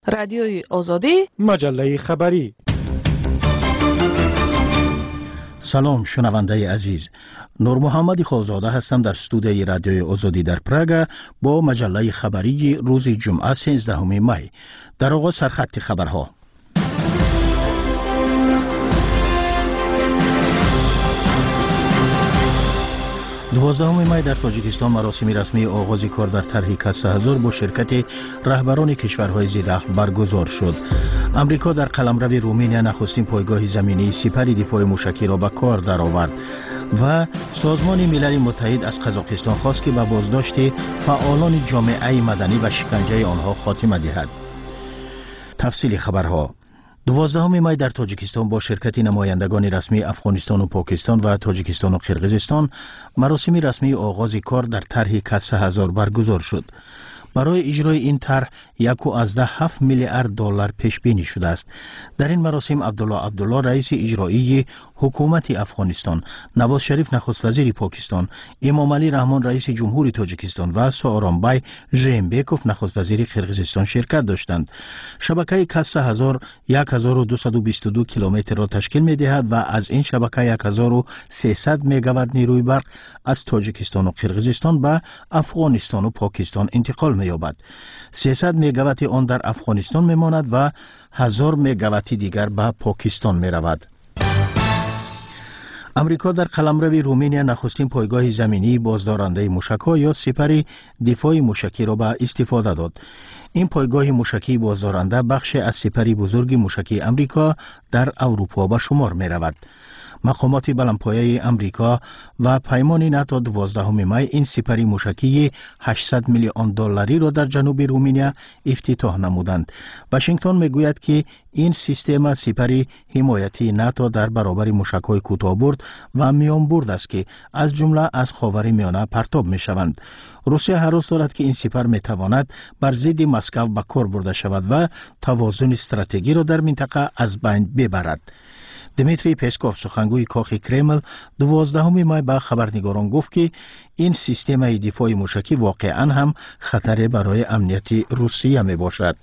رادیوی آزادی، مجله خبری. سلام شنونده عزیز، نور محمد خالزاده هستم در استودیوی رادیوی آزادی در پراگ با مجله خبری روز جمعه 13 می. در آغاز سرخط خبرها. 12 می در تاجیکستان مراسم رسمی آغاز کار در طرح کسه هزار با شرکت رهبران کشورهای ضدعهد برگزار شد. امریکا در قلمرو رومانیا نخستین پایگاه زمینی سپر دفاع موشکی را به کار درآورد و سازمان ملل متحد از قزاقستان خواست که به بازداشت فعالان جامعه مدنی و شکنجه آنها خاتمه دهد. تفصیل خبرها. 12 می در تاجیکستان با شرکت نمایندگان رسمی افغانستان و پاکستان و تاجیکستان و قرقیزستان مراسم رسمی آغاز کار در طرح کسه هزار برگزار شد. برای اجرای این طرح 1.7 میلیارد دلار پیش بینی شده است. در این مراسم عبدالله رئیس اجرایی حکومت افغانستان، نواز شریف نخست وزیر پاکستان، امام علی رحمان رئیس جمهور تاجیکستان و سارانبای ژیمبکوف نخست وزیر قرقیزستان شرکت داشتند. شبکه کسه هزار 1222 کیلومتر را تشکیل می دهد و از این شبکه 1300 مگاوات نیروی برق از تاجیکستان و قرقیزستان به افغانستان و پاکستان انتقال می یابد. 300 مگاوات آن در افغانستان می ماند و 1000 مگاوات دیگر به پاکستان می رود. امریکا در قلمرو رومانیا نخستین پایگاه زمینی بازدارنده موشک‌ها یا سپر دفاع موشکی را به استفاده داد. این پایگاه موشکی بازدارنده بخش از سپر بزرگ موشکی امریکا در اروپا به شمار می رود. مقامات بلندپایه امریکا و پیمان ناتو 12 می این سپر موشکی 800 میلیون دلاری را در جنوب رومانیا افتتاح نمودند. واشنگتن میگوید که این سیستم سپر حمایتی ناتو در برابر موشک‌های کوتاه‌برد و میانبرد است که از جمله از خاورمیانه پرتاب می‌شوند. روسیه هراس دارد که این سپر می‌تواند بر ضد مسکو به کار برده شود و توازن استراتژی را در منطقه از بین ببرد. دمیتری پسکوف سخنگوی کاخ کرمل 12 می به خبرنگاران گفت که این سیستم دفاع موشکی واقعا هم خطر برای امنیت روسیه می باشد.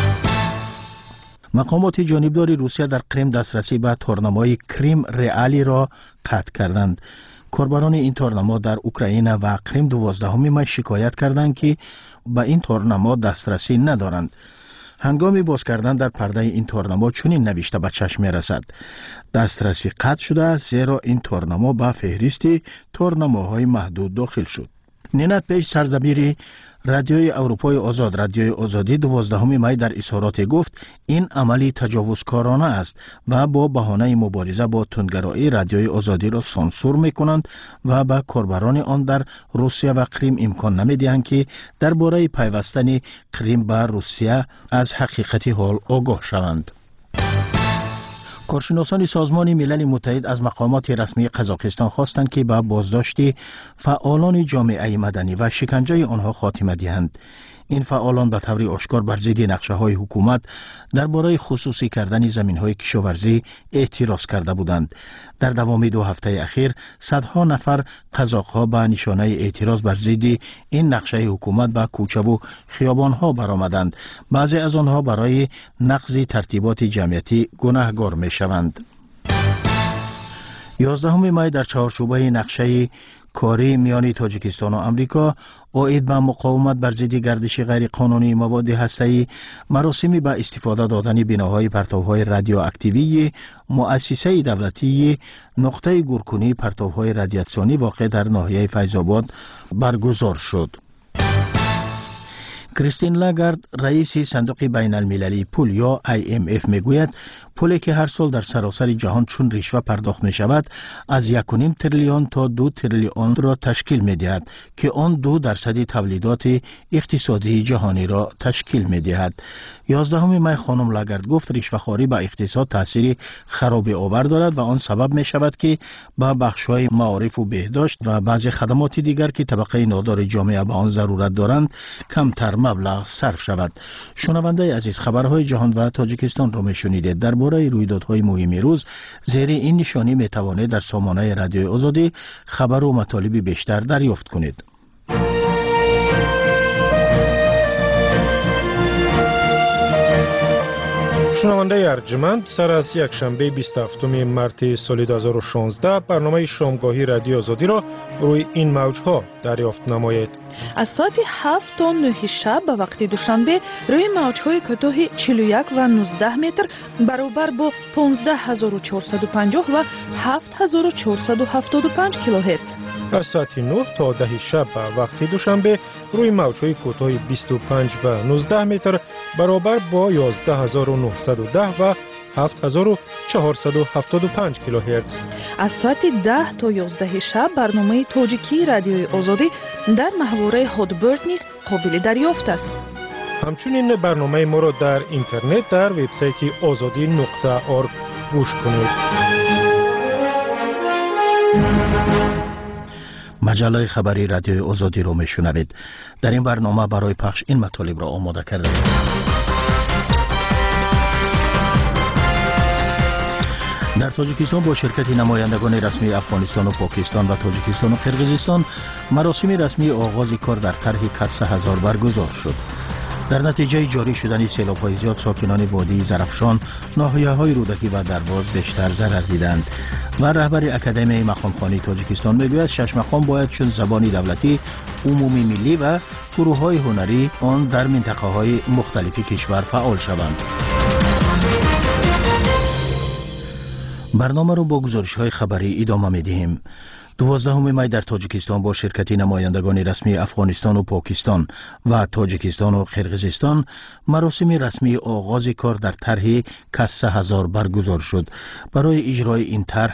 مقامات جانبدار روسیه در کرم دسترسی به تورنمای کریم رئالی را قطع کردند. کاربران این تورنما در اوکراین و کرم 12 می شکایت کردند که به این تورنما دسترسی ندارند. هنگامی باز کردن در پرده این تورنما چنین نوشته به چشم می رسد: دسترسی قطع شده است زیرا این تورنما به فهرست تورنماهای محدود داخل شد. نینت پیش سرزمین رادیوی اروپای آزاد رادیوی آزادی 12 می در اظهارات گفت این عملی تجاوزکارانه است و با بهانه مبارزه با تندگرایی رادیوی آزادی را سانسور می کنند و به کاربران آن در روسیه و کریم امکان نمی دهند که درباره پیوستن کریم به روسیه از حقیقت حال آگاه شوند. کارشناسان سازمان ملل متحد از مقامات رسمی قزاقستان خواستند که به بازداشت فعالان جامعه مدنی و شکنجه آنها خاتمه دهند. این فعالان به طور آشکار بر ضد نقشه‌های حکومت درباره خصوصی کردن زمین‌های کشاورزی اعتراض کرده بودند. در دوام 2 هفته اخیر صدها نفر قزاق‌ها به نشانه اعتراض بر ضد این نقشه حکومت به کوچه و خیابان‌ها برآمدند. بعضی از آنها برای نقض ترتیبات جمعیتی گناهکار می‌شوند. 11 می در چهارچوبه نقشه کاری میان تاجیکستان و امریکا عاید به مقاومت بر ضد گردش غیر قانونی مواد هسته‌ای مراسمی به استفاده دادن بناهای پرتوهای رادیواکتیوی مؤسسه دولتی نقطه گورکنی پرتوهای رادیاسیونی واقع در ناحیه فیض‌آباد برگزار شد. کریستین لاگارد رئیس صندوق بین المللی پول یا IMF میگوید پولی که هر سال در سراسر جهان چون رشوه پرداخت می شود از 1.5 تریلیون تا 2 تریلیون را تشکیل می دهد که آن 2% تولیدات اقتصادی جهانی را تشکیل می دهد. 11 می خانم لاگارد گفت رشوه‌خواری به اقتصاد تاثیر خراب آور دارد و آن سبب می شود که به بخش‌های معارف و بهداشت و بعضی خدمات دیگر که طبقه نادار جامعه به آن ضرورت دارند کمتر مبلغ صرف شود. شنونده عزیز، خبرهای جهان و تاجیکستان را میشنیدید. درباره رویدادهای مهم روز زیر این نشانی میتوانید در سامانه رادیوی آزادی خبر و مطالب بیشتر دریافت کنید. شنونده ارجمند، سر از یک شنبه 27 مارس سال 2016 برنامه شامگاهی رادیو آزادی را روی این موجها دریافت نمایید. از ساعت 7 تا 9 شب به وقت دوشنبه روی موجهای کوتاه 41 و 19 متر برابر با 15450 و 7475 کیلوهرتز. از ساعت 9 تا 10 شب به وقت دوشنبه روی موجهای کوتاه 25 و 19 متر برابر با 11910 و 7475 کیلوهرتز. از ساعت 10 تا 11 شب برنامه تاجیکی رادیوی آزادی در محوره هادبرد نیز قابل دریافت است. همچنین برنامه ما را در اینترنت در وبسایت azadi.org گوش کنید. مجله خبری رادیوی آزادی را میشنوید. در این برنامه برای پخش این مطالب را آماده کرده ایم. در تاجیکستان با شرکت نمایندگان رسمی افغانستان و پاکستان و تاجیکستان و قرقیزستان مراسم رسمی آغاز کار در طرح کسه هزار برگزار شد. در نتیجه جاری شدن سیلاب‌های زیاد ساکنان وادی زرافشان، ناحیه‌های رودکی و درواز بیشتر ضرر دیدند و رهبر اکادمی مقامخوانی تاجیکستان میگوید شش مقام باید چون زبان دولتی، عمومی ملی و گروه‌های هنری آن در منطقه‌های مختلف کشور فعال شوند. برنامه را با گزارش‌های خبری ادامه می‌دهیم. 12 می در تاجیکستان با شرکت نمایندگان رسمی افغانستان و پاکستان و تاجیکستان و قرقیزستان مراسم رسمی آغاز کار در طرح کسه هزار برگزار شد. برای اجرای این طرح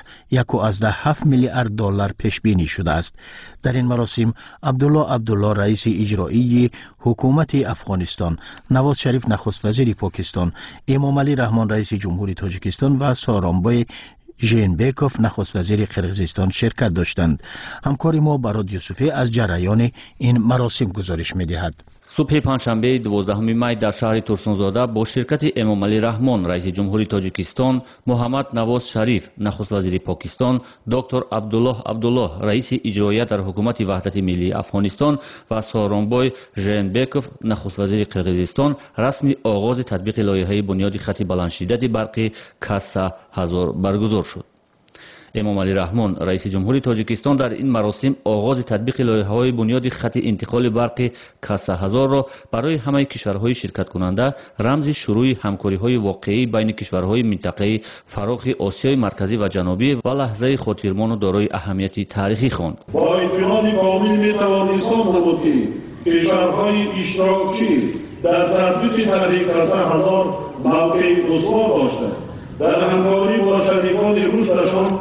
1.7 میلیارد دلار پیش بینی شده است. در این مراسم عبدالله رئیس اجرایی حکومت افغانستان، نواز شریف نخست وزیر پاکستان، امام علی رحمان رئیس جمهوری تاجیکستان و سارانبای ژینبکوف نخست وزیر قرقیزستان شرکت داشتند. همکار ما براد یوسفی از جریان این مراسم گزارش می‌دهد. صبح پنجشنبه 12 می در شهر ترسونزاده با شرکت امام علی رحمان رئیس جمهوری تاجیکستان، محمد نواز شریف نخست وزیر پاکستان، دکتر عبدالله رئیس اجرایی در حکومت وحدت ملی افغانستان و سارانبای ژینبکوف نخست وزیر قرقیزستان رسمی آغاز تطبیق لایحه بنیاد خط بلندشدت برق کسه هزار برگزار شد. امام علی رحمان رئیس جمهوری تاجیکستان در این مراسم آغاز تطبیق لایحه‌های بنیاد خط انتقال برق کسه هزار را برای همه کشورهای شرکت کننده رمز شروع همکاری‌های واقعی بین کشورهای منطقه فراخ آسیای مرکزی و جنوبی و لحظه خاطرمان و دارای اهمیتی تاریخی خواند. با اطمینان کامل می‌توان احساس نمود که کشورهای اشتراکچی در تطبیق طرح کسه هزار موقع استوار داشته در همکاری با شریکان رشدشان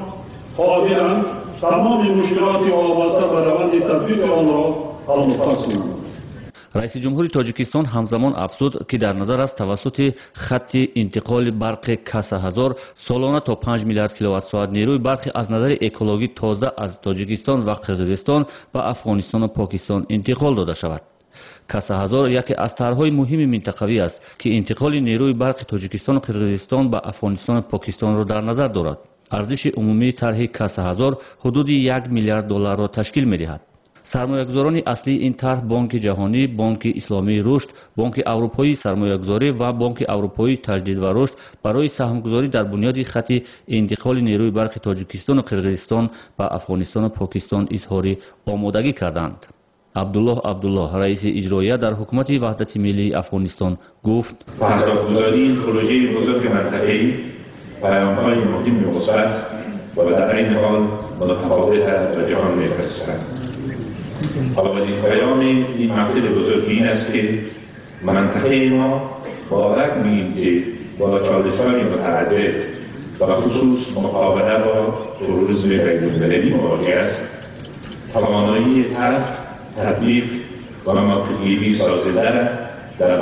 قادرند تمام مشکلات وابسته به روند تطبیق آن را حل و فصل کنند. رئیس جمهوری تاجیکستان همزمان افزود که در نظر است توسط خط انتقال برق کسه هزار سالانه تا 5 میلیارد کیلووات ساعت نیروی برق از نظر اکولوژی تازه از تاجیکستان و قرقیزستان به افغانستان و پاکستان انتقال داده شود. کسه هزار یکی از طرح‌های مهم منطقوی است که انتقال نیروی برق تاجیکستان و قرقیزستان به افغانستان و پاکستان را در نظر دارد. ارزش عمومی طرح کسه هزار حدود 1 میلیارد دلار را تشکیل می‌دهد. سرمایه‌گذاران اصلی این طرح بانک جهانی، بانک اسلامی رشد، بانک اروپایی سرمایه‌گذاری و بانک اروپایی تجدید و رشد برای سهمگذاری در بنیاد خط انتقال نیروی برق تاجیکستان و قرقیزستان به افغانستان و پاکستان اظهار آمادگی کردند. عبدالله رئیس اجرایی در حکومت وحدت ملی افغانستان گفت: حسابگذاری این پروژه بزرگ منطقه‌ای پیام‌های مهم مثبت و در عین حال متفاوت است و جهان می‌فرستد. اولین پیام این مقصد بزرگ این است که منطقه ما باور می‌گیم که با چالش‌های متعدد و خصوص مقابله با تروریسم بین‌المللی مواجه است. توانایی تطبیق و موقع‌گیری سازنده در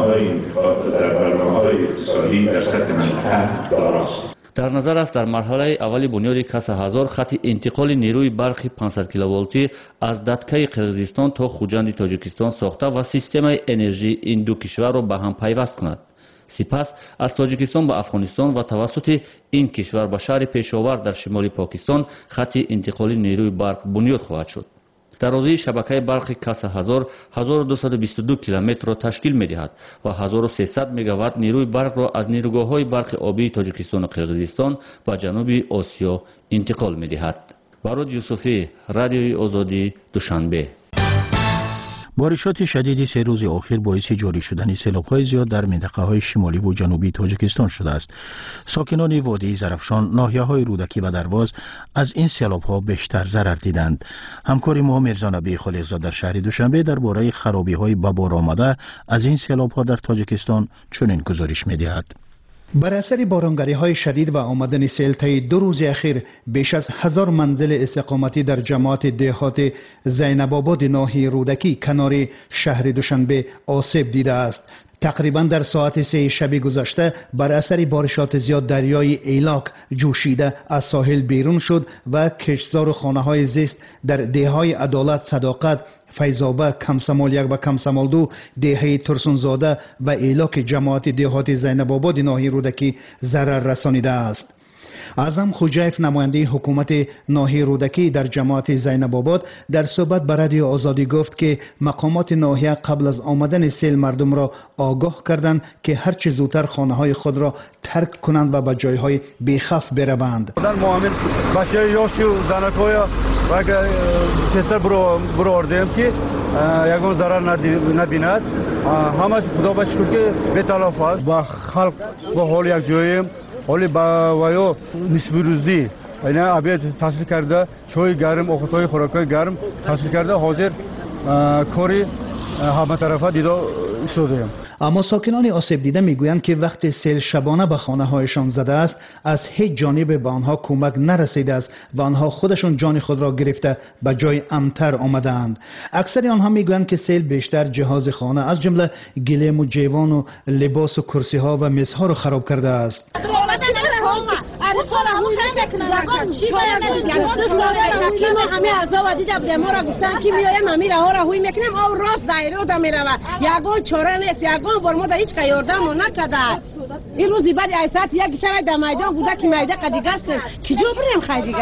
برنامه‌های اقتصادی در سطح منطقه داراست. در نظر است در مرحله اول بنیاد کسه هزار خط انتقال نیروی برق 500 کیلوولتی از ددکه قرقیزستان تا خوجند تاجیکستان ساخته و سیستم انرژی این دو کشور را به هم پیوست کند. سپس از تاجیکستان به افغانستان و توسط این کشور به شهر پیشاور در شمال پاکستان خط انتقال نیروی برق بنیاد خواهد شد. дарозии шабакаи барқи каса ҳазор 1222 километрро ташкил медиҳад ва 1300 мегаватт нерӯи барқро аз нерӯгоҳҳои барқи обии тоҷикистону қирғизистон ба ҷануби осиё интиқол медиҳад. барод юсуфӣ, радиои озодӣ, душанбе. بارشات شدید سه روز آخر باعث جاری شدن سیلاب‌های زیاد در منطقه‌های شمالی و جنوبی تاجیکستان شده است. ساکنان وادی زرافشان، ناحیه‌های رودکی و درواز از این سیلاب‌ها بیشتر ضرر دیدند. همکار ما میرزا نبی خالقزاده در شهر دوشنبه درباره خرابی‌های به بار آمده از این سیلاب‌ها در تاجیکستان چنین گزارش می‌دهد. بر اثر بارانگری‌های شدید و آمدن سیل طی 2 روز اخیر بیش از 1000 منزل استقامتی در جماعت دهات زینب آباد ناحیه رودکی کنار شهر دوشنبه آسیب دیده است. تقریبا در ساعت 3 شب گذشته بر اثر بارشات زیاد دریای ایلاک جوشیده از ساحل بیرون شد و کشتزار و خانه‌های زیست در دهه‌های عدالت، صداقت، فیضابه، کمسمال 1 و کمسمال 2، دهه ترسونزاده و ایلاک جماعت دهات زینب آباد ناحیه رودکی ضرر رسانیده است. اعظم خوجایف نماینده حکومت ناحیه رودکی در جماعت زینب آباد در صحبت با رادیو آزادی گفت که مقامات ناحیه قبل از آمدن سیل مردم را آگاه کردند که هر چه زودتر خانه‌های خود را ترک کنند و به جایهای بی‌خوف بروند. در معامل بچه‌های یاش و زنک‌های و کسر برو آوردیم که یگان ضرر نبیند. همه خدا به شکر که به تلف است. با خلق با حال یک جاییم حالی با ویو نسبی روزی یعنی ابید تحصیل کرده، چای گرم، آفتهای خوراکای گرم تحصیل کرده، حاضر کاری همه طرفه دیده ایستادیم. اما ساکنان آسیب دیده میگویند که وقتی سیل شبانه به خانه‌هایشان زده است از هیچ جانب به آنها کمک نرسیده است و آنها خودشون جان خود را گرفته به جای امن‌تر آمدند. اکثر آنها میگویند که سیل بیشتر جهاز خانه از جمله گلیم و جیوان و لباس و کرسی‌ها و میزها را خراب کرده است. همه اعضا دیدم دما را گفتن که میایم همین راه را هوی میکنیم او راست دایره دا میرود یگان چاره نیست یگان بر ما دا هیچ یاردم نکرده. این روزی بعد از ساعت یک شرای در میدان بوده که میده قدی گشت کی جو بریم خیلیگا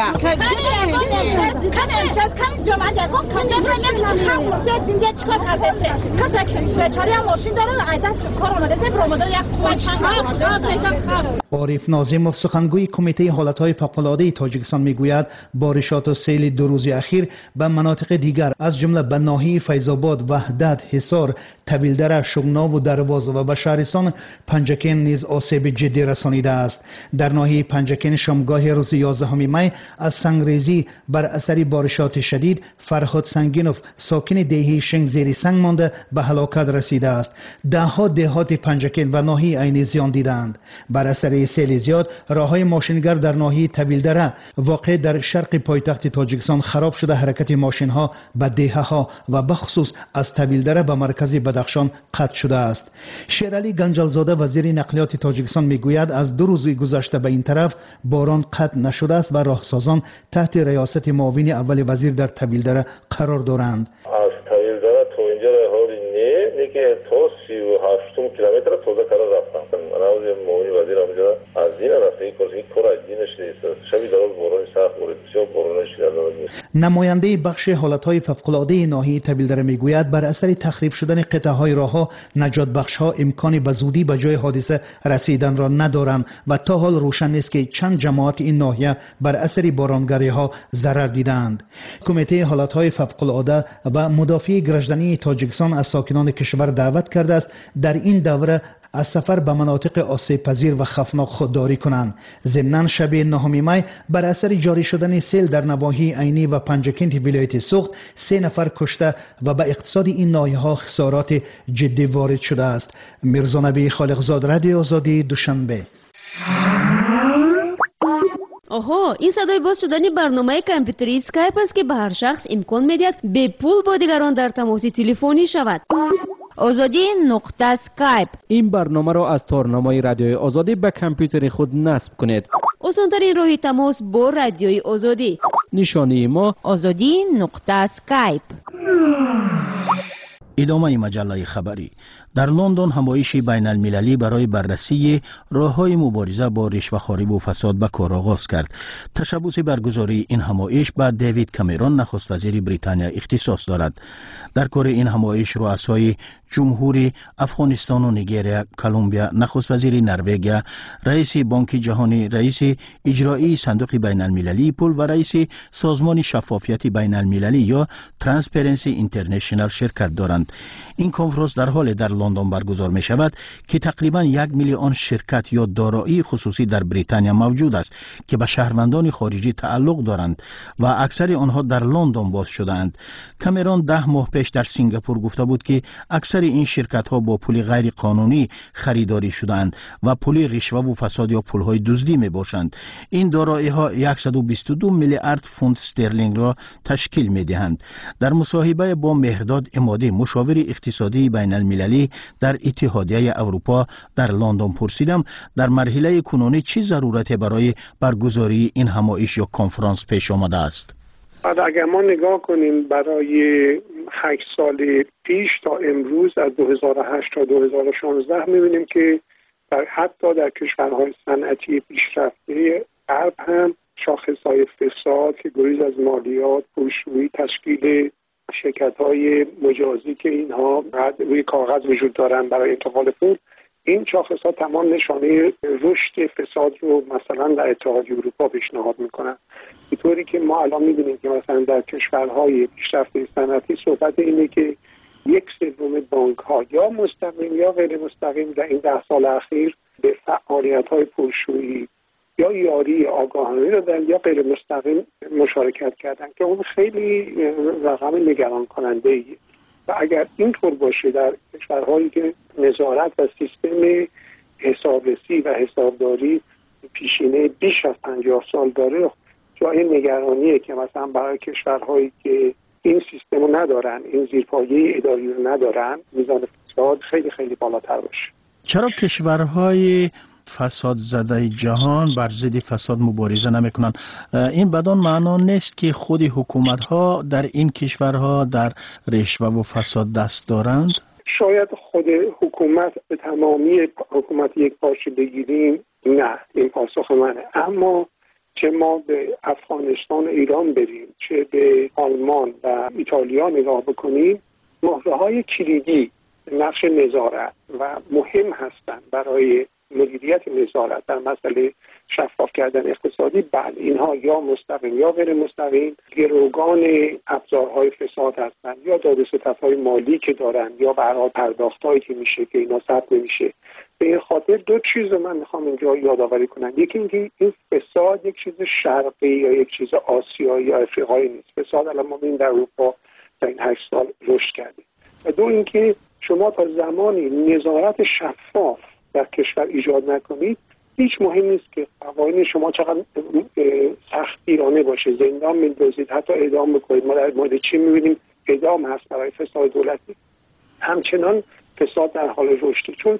عارف ناظموف سخنگوی کمیته حالتهای فوق‌العاده تاجیکستان میگوید بارشات و سیل 2 روز اخیر به مناطق دیگر از جمله به ناحیه فیض‌آباد، وحدت، حصار، طویلدره، شغنا و درواز و به شهرستان پنجکین نیز آسیب جدی رسانیده است. در ناحیه پنجکین شامگاه روز 11 می از سنگریزی بر اثر بارشات شدید فرهاد سنگینوف ساکن دهه شنگ زیر سنگ مانده به هلاکت رسیده است. دهها دهات پنجکین و ناحیه عین زیان دیدند. بر اثر سیل زیاد راههای ماشینگر در ناحیه طویلدره واقع در شرق پایتخت تاجیکستان خراب شده، حرکت ماشین‌ها به دهه‌ها و بخصوص از طویلدره به مرکز بدخشان قطع شده است. شیرعلی گنجلزاده وزیر نقلیات تاجیکستان میگوید از 2 روز گذشته به این طرف باران قطع نشده است و راهسازان تحت ریاست معاون اول وزیر در طویلدره قرار دارند. از طویلدره تا اینجا حالی نه که تا 38 کیلومتر تازه کار رفتم. من معاون وزیر همونجا از دین رفته کاری کار از دینش نیست. شبی دراز باران سخت بود، بسیار باران شدید نیست. نماینده بخش حالتهای فوق‌العاده ناحیه طویلدره میگوید بر اثر تخریب شدن قطعه‌های راه‌ها نجات بخش‌ها امکانی به زودی به جای حادثه رسیدن را ندارند و تا حال روشن نیست که چند جماعت این ناحیه بر اثر بارانگری‌ها ضرر دیدند. کمیته حالتهای فوق‌العاده و مدافع گردنی تاجیکستان از ساکنان کشور دعوت کرده است در این دوره از سفر به مناطق آسیب پذیر و خطرناک خودداری کنند. ضمناً شب 9 می بر اثر جاری شدن سیل در نواحی عینی و پنجکین ولایت سوخت 3 نفر کشته و به اقتصاد این ناحیه‌ها خسارات جدی وارد شده است. میرزا نبی خالقزاده، رادیو آزادی، دوشنبه. آها، این صدای باز شدن برنامه کامپیوتری اسکایپ است که به هر شخص امکان می‌دهد به پول با دیگران در تماس تلفنی شود. آزادی نقطه اسکایپ. این برنامه را از تارنمای رادیوی آزادی به کامپیوتر خود نصب کنید. آسان‌ترین راه تماس با رادیوی آزادی. نشانی ما آزادی نقطه اسکایپ. ادامه مجله خبری. در لندن همایشی بین المللی برای بررسی راه‌های مبارزه با رشوه‌خواری و فساد به کار آغاز کرد. تشبث برگزاری این همایش به دیوید کامرون نخست وزیر بریتانیا اختصاص دارد. در کار این همایش رؤسای جمهوری افغانستان و نیگریه، کلمبیا، نخست وزیر نروژ، رئیس بانک جهانی، رئیس اجرایی صندوق بین المللی پول و رئیس سازمان شفافیت بین المللی یا ترانسپرنسی اینترنشنال شرکت دارند. این کنفرانس در حال در لندن برگزار می شود که تقریبا 1 میلیون شرکت یا دارایی خصوصی در بریتانیا موجود است که به شهروندان خارجی تعلق دارند و اکثر آنها در لندن باز شدند. کامرون 10 ماه پیش در سنگاپور گفته بود که اکثر این شرکت ها با پول غیر قانونی خریداری شدند و پول رشوه و فساد یا پول های دزدی می باشند. این دارایی ها 122 میلیارد پوند استرلینگ را تشکیل می دهند. در مصاحبه با مهرداد عمادی، مشاور اقتصادی بین المللی در اتحادیه اروپا در لندن، پرسیدم در مرحله کنونی چه ضرورت برای برگزاری این همایش یا کنفرانس پیش آمده است. اگر ما نگاه کنیم برای 8 سال پیش تا امروز، از 2008 تا 2016 می‌بینیم که حتی در کشورهای صنعتی پیشرفته غرب هم شاخص‌های فساد که گریز از مالیات، پولشویی، تشکیل شرکت‌های مجازی که اینها روی کاغذ وجود دارن برای انتقال پول، این شاخص‌ها تمام نشانه رشد فساد رو مثلا در اتحادیه اروپا پیشنهاد میکنن. اینطوری که ما الان می‌بینیم که مثلا در کشورهای پیشرفته صنعتی صحبت اینه که 1/3 بانک‌ها یا مستقیم یا غیر مستقیم در این 10 سال اخیر به فعالیت‌های پولشویی یا یاری آگاهانه دادن یا غیر مستقیم مشارکت کردن که اون خیلی رقم نگران کننده ایه. و اگر اینطور باشه در کشورهایی که نظارت و سیستم حسابرسی و حسابداری پیشینه بیش از 50 سال داره، جای نگرانیه که مثلا برای کشورهایی که این سیستم رو ندارن، این زیرپایه اداری رو ندارن، میزان فساد خیلی خیلی بالاتر باشه. چرا کشورهای فساد زده جهان بر ضد فساد مبارزه نمیکنن؟ این بدان معنا نیست که خود حکومت ها در این کشورها در رشوه و فساد دست دارند؟ شاید خود حکومت به تمامی حکومت یک پارچه بگیریم، نه، این پاسخ منه. اما چه ما به افغانستان و ایران بریم، چه به آلمان و ایتالیا نگاه بکنیم، مهره‌های کلیدی نقش نظارت و مهم هستند برای مدیریت نظارت در مسئله شفاف کردن اقتصادی. بله، اینها یا مستقیم یا غیر مستقیم گروگان ابزارهای فساد هستند، یا داد و ستدهای مالی که دارن، یا به هر حال پرداختایی که میشه که اینا ثبت نمیشه. به این خاطر دو چیز من میخوام اینجا یادآوری کنم. یکی اینکه این فساد یک چیز شرقی یا یک چیز آسیایی یا افریقایی نیست. فساد الان ما ببینیم در اروپا در این 8 سال رشد کرده. و دو اینکه شما تا زمانی نظارت شفاف در کشور ایجاد نکنید، هیچ مهم نیست که قوانین شما چقدر سختگیرانه باشه، زندان میندازید، حتی اعدام بکنید. ما در مورد چین می‌بینیم اعدام هست برای فساد دولتی. همچنان فساد در حال رشده، چون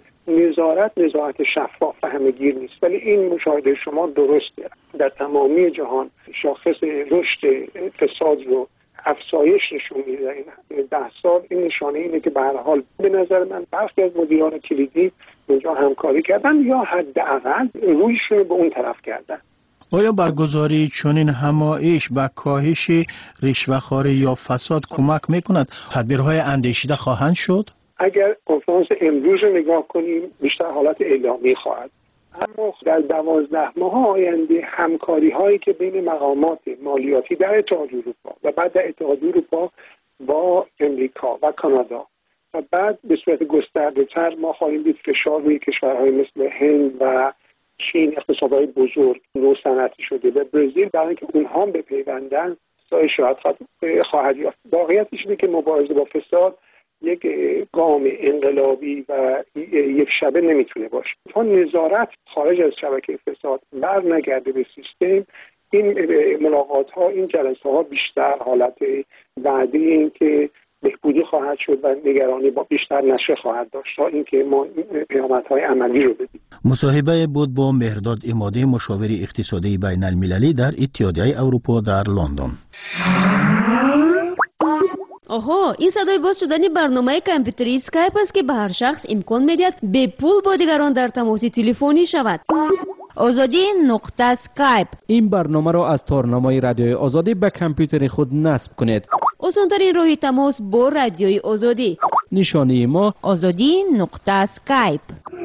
نظارت شفاف و همه‌گیر نیست. ولی این مشاهده شما درسته، در تمامی جهان شاخص رشد فساد رو افزایش نشون میده. این 10 سال این نشانه اینه که به هر حال به نظر من برخی از مدیران کلیدی اونجا همکاری کردن یا حداقل رویشون به اون طرف کردن. آیا برگزاری چنین همایش به کاهش رشوه‌خواری یا فساد کمک میکند؟ تدبیرهای اندیشیده خواهند شد؟ اگر کنفرانس امروز رو نگاه کنیم بیشتر حالت اعلامی خواهد، اما در 12 ماه آینده همکاری هایی که بین مقامات مالیاتی در اتحادیه اروپا و بعد در اتحادیه اروپا با امریکا و کانادا و بعد به صورت گسترده تر ما خواهیم دید فشار روی کشورهای مثل هند و چین، اقتصادهای بزرگ نوصنعتی شده و برزیل، برای اینکه اونها بپیوندن سایه شاید خواهد یافت. واقعیتش اینه که مبارزه با فساد یک گام انقلابی و یک شبه نمیتونه باشه. تا نظارت خارج از شبکه فساد بر نگرده به سیستم، این ملاقات ها، این جلسه ها بیشتر حالت وعده این که بهبودی خواهد شد و نگرانی با بیشتر نشه خواهد داشت تا اینکه ما پیامدهای عملی رو ببینیم. مصاحبه بود با مهرداد عمادی، مشاور اقتصادی بین المللی در اتحادیه اروپا در لندن. آها، این صدای باز شدن برنامه کامپیوتری اسکایپ است که به هر شخص امکان میدهد به پول با دیگران در تماس تلفنی شود. آزادی نقطه اسکایپ. این برنامه را از تارنمای رادیوی آزادی به کامپیوتر خود نصب کنید. آسان‌ترین راه تماس با رادیوی آزادی. نشانی ما آزادی نقطه اسکایپ.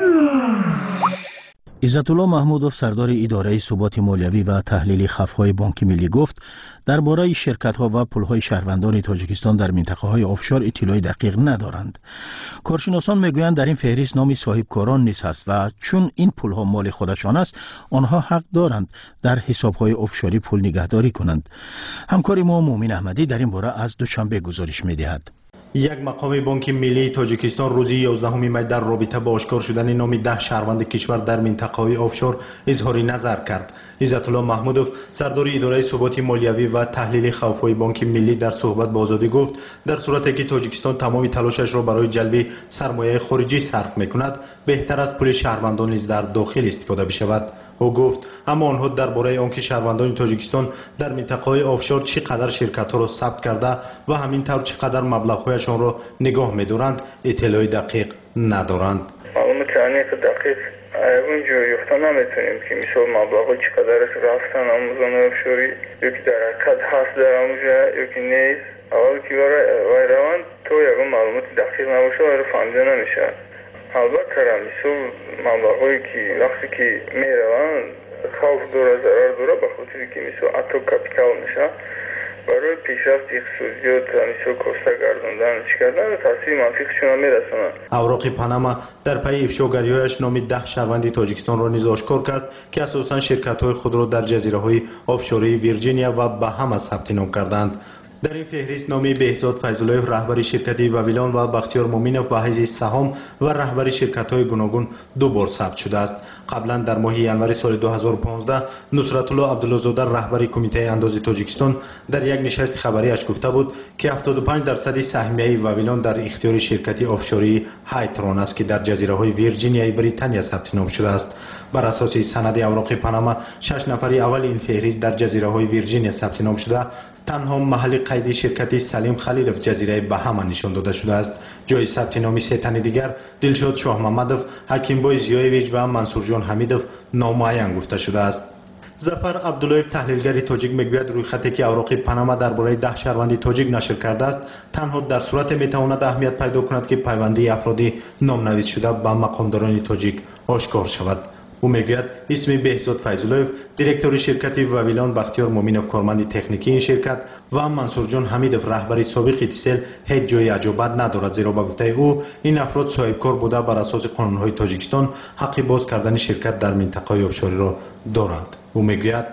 عزت‌الله محمودوف سردار اداره ثبات مالیوی و تحلیل خف‌های بانک ملی گفت درباره شرکت‌ها و پول‌های شهروندان تاجیکستان در منطقه‌های آفشور اطلاع دقیق ندارند. کارشناسان میگویند در این فهرست نام صاحبکاران نیز است و چون این پول‌ها مال خودشان است آنها حق دارند در حساب‌های آفشوری پول نگهداری کنند. همکار ما مومن احمدی در این باره از دوشنبه گزارش می‌دهد. یک مقام بانک ملی تاجیکستان روز 11 می در رابطه با آشکار شدن نام 10 شهروند کشور در منطقه‌های آفشور اظهار نظر کرد. عزت‌الله محمودوف سردار اداره ثبات مالیوی و تحلیل خوف‌های بانک ملی در صحبت با آزادی گفت در صورتی که تاجیکستان تمام تلاشش را برای جلب سرمایه خارجی صرف می‌کند بهتر است پول شهروندان نیز در داخل استفاده بشود. او گفت اما آنها درباره آنکه شهروندان تاجیکستان در منطقه‌های آفشور چقدر شرکت‌ها را ثبت کرده و همینطور چقدر مبلغ‌هایشان را نگاه می‌دارند اطلاع دقیق ندارند. معلومات دقیق اونجا یافته نمیتونیم که مثال مبلغ‌ها چقدر رفتن آموزان آفشوری یکی در حقیقت هست در آموزه یکی نیست. اول که وای روند تو یکم معلومات دقیق نباشه وای فهمیده نمیشه. البته مثل مبلغ‌هایی که وقتی که میروند خوف داره ضرر داره به خاطری که مثل حتی کپیتال میشه برای پیشرفت اقتصادیات مثل کوسته گرداندن کردن تاثیر منفیشون میرسونه. اوراق پاناما در پی افشاگری‌هایش نام 10 شهروند تاجیکستان را نیز آشکار کرد که اساساً شرکت‌های خود را در جزیره‌های آفشوری ویرجینیا و بهاما ثبت نام کردند. در این فهرست نام بهزاد فیض‌الله رهبر شرکت واویلان و بختیار مومینوف به حیث سهام و رهبر شرکت‌های گوناگون دو بار ثبت شده است. قبلا در ماه ینوری سال 2015 نصرت الله عبدالله‌زاده رهبر کمیته انداز تاجیکستان در یک نشست خبریش گفته بود که 75% سهمیه واویلان در اختیار شرکت آفشوری هایتران است که در جزیره‌های ویرجینیا بریتانیا ثبت نام شده است. بر اساس سند اوراق پاناما 6 نفر اول این فهرست در جزیره‌های ویرجینیا ثبت نام شده تنها محل قید شرکت سلیم خلیلوف جزیره بهاما نشان داده شده است. جای ثبت نام سه تن دیگر دلشاد شاه محمدوف، حکیم بای زیایویچ و منصور جان حمیدوف نامعین گفته شده است. ظفر عبدالله تحلیلگر تاجیک میگوید رویخطی که اوراق پاناما درباره 10 شهروند تاجیک نشر کرده است تنها در صورت میتواند اهمیت پیدا کند که پیوندی افرادی نامنویس شده به مقامداران تاجیک آشکار شود. او میگوید اسم بهزاد فیض‌الله دیرکتور شرکت واویلان بختیار مومینوف کارمند تکنیکی این شرکت و منصور جان حمیدوف رهبر سابق ایتیسل هیچ جای عجابت ندارد زیرا به گفته او این افراد صاحبکار بوده بر اساس قانون‌های تاجیکستان حق باز کردن شرکت در منطقه آفشوری را دارند. او میگوید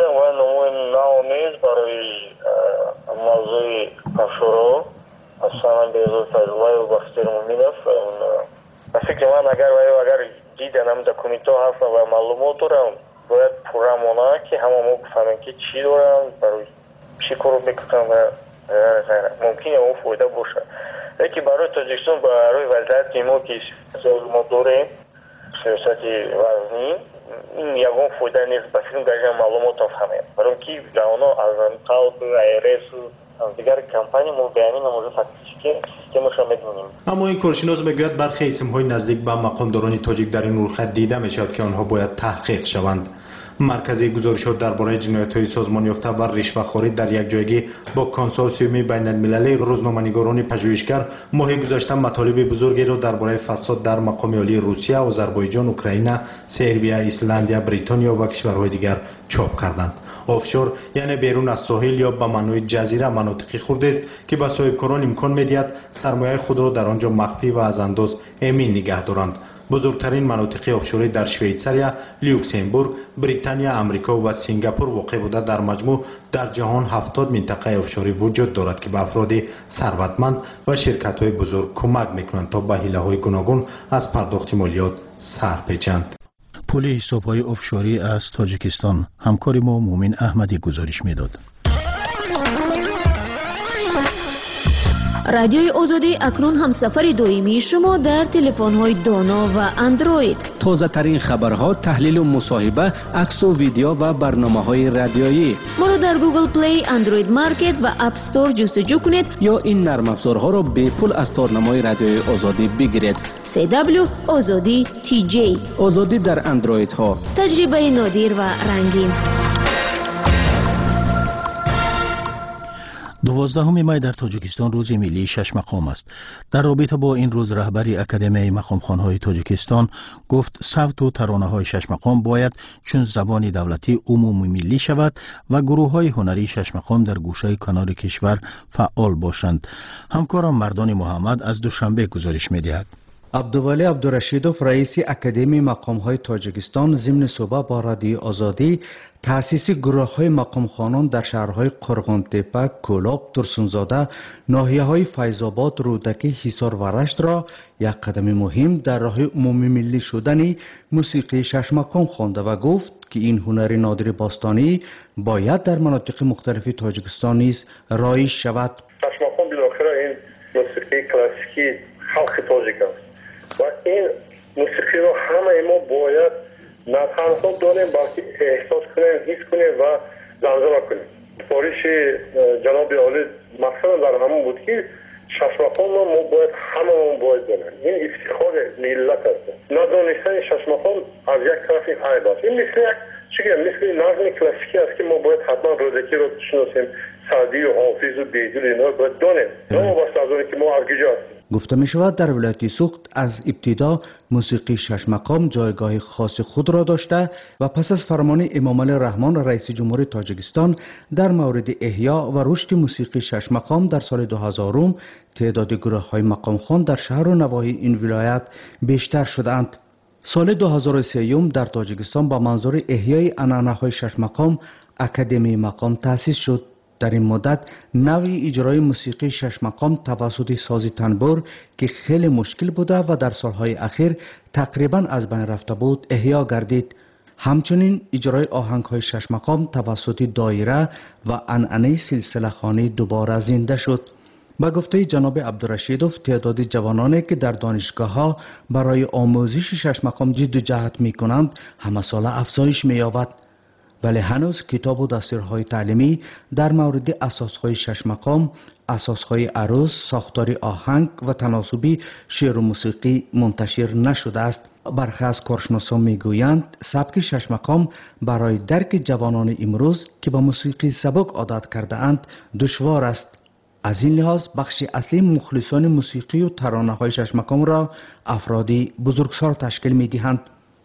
برای موضوع آفشور اصلا بهزاد فیض‌الله و بختیار مومینوف فکر من اگر دیدنم دکومنت ها هستن و معلومات دارم باید پرامانه که همه ما بفهمیم که چی دارم برای چی کار میکنم و ممکنه اون فایده باشه. یکی برای تاجیکستان برای وضعیت ما که ما داریم سیاست وزنی این یکم فایده نیست به فیلم درجه معلومات افهمیم برای که جوانا از قلب ایرس دیگر کمپانی ما بیانی نموزه فکتیکی سیستمش را میدونیم. اما این کارشناس میگوید برخی اسم‌های نزدیک به مقامداران تاجیک در این رویخط دیده میشود که آنها باید تحقیق شوند. مرکزی گزارشات درباره جنایت‌های سازمان یافته و رشوه‌خوری در یک جایگی با کنسورسیوم بین‌المللی روزنامه‌نگاران پژوهشگر ماه گذشته مطالب بزرگی را درباره فساد در مقام عالی روسیه، آذربایجان، اوکراین، سربیا، ایسلندیا، بریتانیا و کشورهای دیگر چاپ کردند. آفشور یعنی بیرون از ساحل یا به معنای جزیره مناطقی خرد است که به صاحبکاران امکان می‌دهد سرمایه خود را در آنجا مخفی و از انداز امین نگه دارند. بزرگترین مناطق آفشوری در شویتساریا، لوکزامبورگ، بریتانیا، امریکا و سنگاپور واقع بوده در مجموع در جهان 70 منطقه آفشوری وجود دارد که به افراد ثروتمند و شرکت‌های بزرگ کمک می‌کنند تا به حیله‌های گوناگون از پرداخت مالیات سر پیچند. پول حساب‌های آفشوری از تاجیکستان همکار ما مومن احمدی گزارش می‌داد. رادیوی آزادی اکنون همسفر دائمی شما در تلفن‌های دانا و اندروید. تازه ترین خبرها، تحلیل و مصاحبه، عکس و ویدیو و برنامه‌های رادیویی. ما رو در گوگل پلی، اندروید مارکت و اپ استور جستجو کنید یا این نرم افزارها را به پول از تارنمای رادیوی آزادی بگیرید. CW آزادی TJ. آزادی در اندروید ها. تجربه نادر و رنگین. 12 می در تاجیکستان روز ملی 6 مقام است. در رابطه با این روز رهبری اکادمی مقامخوان‌های تاجیکستان گفت صوت و ترانه‌های 6 مقام باید چون زبان دولتی عمومی ملی شود و گروه‌های هنری 6 مقام در گوشه کنار کشور فعال باشند. همکارم مردان محمد از دوشنبه گزارش می‌دهد. عبدالولی عبدالرشیدوف رئیس اکادمی مقام‌های تاجیکستان ضمن صحبت با رادیو آزادی تأسیس گروه‌های مقامخوانان در شهرهای قرغان‌تپه، کولاب، ترسونزاده، ناحیه‌های فیض‌آباد، رودکی، حصار و رشت را یک قدم مهم در راه عمومی ملی شدن موسیقی 6 مقام خوانده و گفت که این هنر نادر باستانی باید در مناطق مختلف تاجیکستان نیز رایج شود. 6 مقام بالاخره این موسیقی کلاسیکی خلق تاجیک است و این موسیقی رو همه ما باید نه تنها دانیم بلکه احساس کنیم، حس کنیم و زمزمه کنیم. سفارش جناب عالی مثلا در همون بود که 6 مقام ما باید همه باید دانیم. این افتخار ملت است. ندانستن 6 مقام از یک طرف عیب است. این مثل نظم کلاسیکی است که ما باید حتما رودکی رو شناسیم، سعدی و حافظ و بیجل اینا باید دانیم. نه واسه از اونی که ما ارگیجه هستیم. گفته می شود در ولایت سوخت از ابتدا موسیقی 6 مقام جایگاه خاص خود را داشته و پس از فرمان امام علی رحمان رئیس جمهور تاجیکستان در مورد احیا و رشد موسیقی 6 مقام در سال 2000 تعداد گروه‌های مقام خوان در شهر و نواحی این ولایت بیشتر شدند. سال 2003 در تاجیکستان با منظور احیای عنعنه‌های 6 مقام اکادمی مقام تأسیس شد. در این مدت نوع اجرای موسیقی 6 مقام توسط ساز تنبور که خیلی مشکل بوده و در سالهای اخیر تقریبا از بین رفته بود احیا گردید. همچنین اجرای آهنگ‌های 6 مقام توسط دایره و عنعنه سلسله خوانی دوباره زنده شد. با گفته جناب عبدالرشیدوف تعداد جوانانی که در دانشگاه‌ها برای آموزش 6 مقام جد و جهد می‌کنند همه ساله افزایش می‌یابد. ولی هنوز کتاب و دستورهای تعلیمی در مورد اساسهای 6 مقام، اساسهای عروض، ساختار آهنگ و تناسبی شعر و موسیقی منتشر نشده است. برخی از کارشناسان میگویند سبک 6 مقام برای درک جوانان امروز که به موسیقی سبک عادت کرده اند دشوار است. از این لحاظ بخش اصلی مخلصان موسیقی و ترانه‌های 6 مقام را افرادی بزرگسال تشکیل می‌دهند.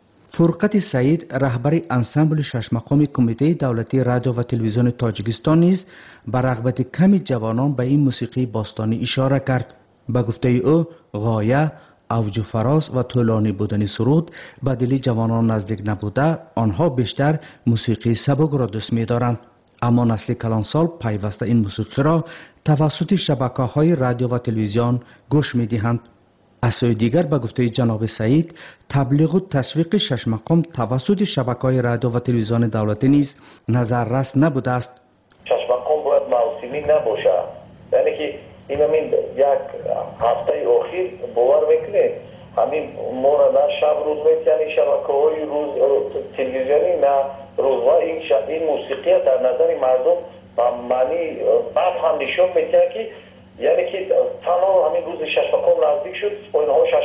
فرقت سعید رهبر انسامبل 6 مقام کمیته دولتی رادیو و تلویزیون تاجیکستان نیز به رغبت کمی جوانان به این موسیقی باستانی اشاره کرد. به گفته او غایه، اوج و فراز و طولانی بودن سرود به دل جوانان نزدیک نبوده، آنها بیشتر موسیقی سبک را دوست می‌دارند. اما نسل کلانسال پیوسته این موسیقی را توسط شبکه‌های رادیو و تلویزیون گوش می‌دهند. از سوی دیگر به گفته جناب سعید تبلیغ و تشویق 6 مقام توسط شبکه‌های رادیو و تلویزیون دولتی نیز نظررس نبوده است. 6 مقام باید موسمی نباشه، یعنی که این همین یک هفته اخیر باور میکنه همین ما را نه شب روز میتونی شبکه‌های روز تلویزیونی نه روزها این موسیقی در نظر مردم با معنی بعد هم نشون میده که یعنی که تمام همین روز 6 مقام نزدیک شد و اینها 6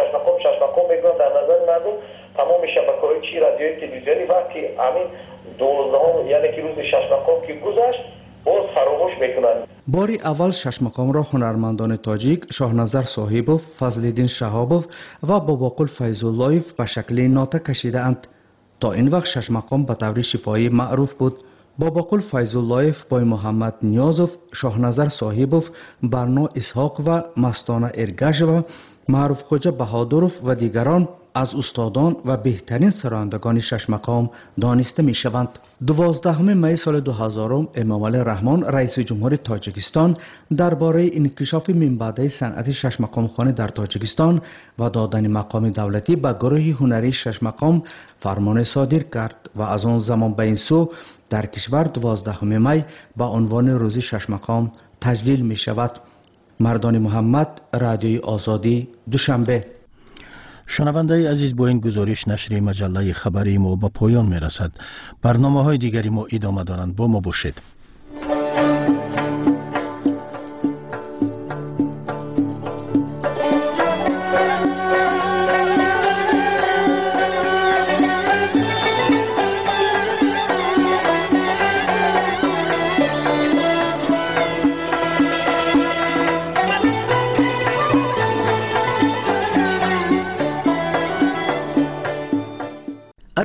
مقام میگن در نظر مردم تمام شبکه‌های چی رادیویی تلویزیونی وقتی همین 12 یعنی که روز 6 مقام که گذشت باز فراموش میکنن. بار اول 6 مقام را هنرمندان تاجیک شاهنظر صاحبوف، فضل‌الدین شهابوف و باباقل فیض‌اللهیف به شکل ناته کشیده اند. تا این وقت 6 مقام به طور شفاهی معروف بود. باباقل فیض‌اللهیف، بای محمد نیازوف، شاهنظر صاحبوف، برنا اسحاق و مستانه ارگش و معروف خوجه بهادروف و دیگران از استادان و بهترین سرایندگان 6 مقام دانسته می شوند. 12 می سال 2000 امام علی رحمان رئیس جمهور تاجیکستان درباره انکشاف منبعد صنعت 6 مقام خوانی در تاجیکستان و دادن مقام دولتی به گروه هنری 6 مقام فرمان صادر کرد و از آن زمان به این سو در کشور 12 می به عنوان روز 6 مقام تجلیل می شود. مردان محمد، رادیوی آزادی، دوشنبه. شنونده عزیز، با این گزارش نشر مجله خبری ما به پایان می رسد. برنامه های دیگری ما ادامه دارند. با ما باشید.